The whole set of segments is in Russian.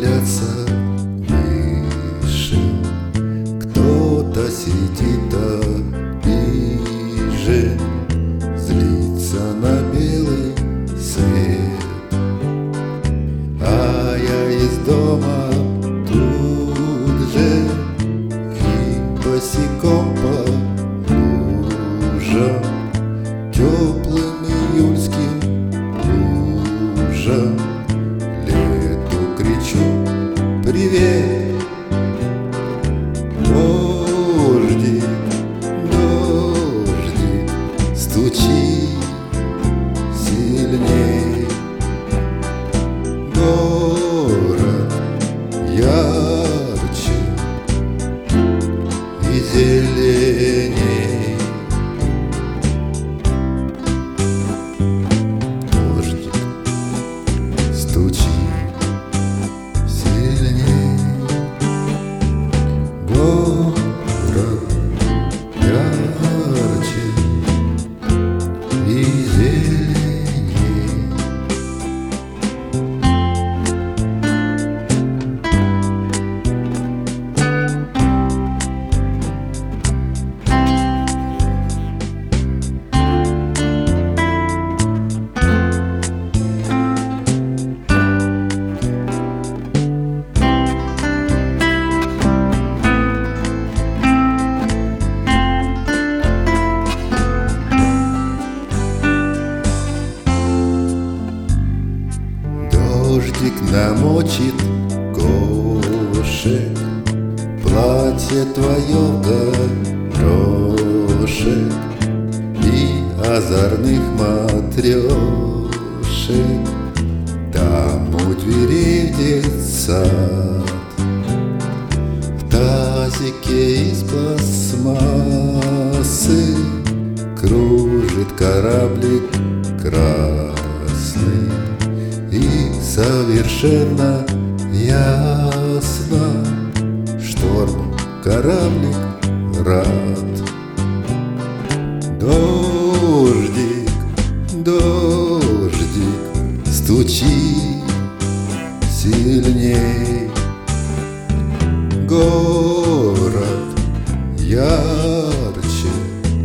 веселятся мыши, кто-то сидит обижен, злится на белый свет. А я из дома тут же и босиком по лужам, теплым июльским лужам, лету кричу привет. Дождик, дождик, стучи сильней. Город ярче и зеленей. Дождик, стучи сильней. Город ярче и зеленей. Дождик намочит кошек, платье твое в горошек и озорных матрешек. Там у дверей детсад, в тазике из пластмассы кружит кораблик красный. И совершенно ясно, шторму кораблик рад. Дождик, дождик, стучи сильней. Город ярче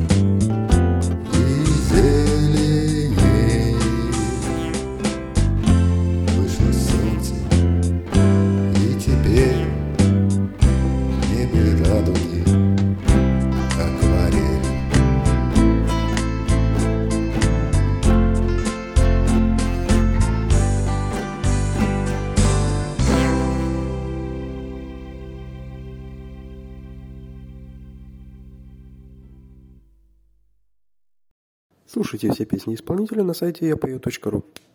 и зеленей. Вышло солнце, и теперь в небе радуги акварель. Слушайте все песни исполнителя на сайте yapою.ru.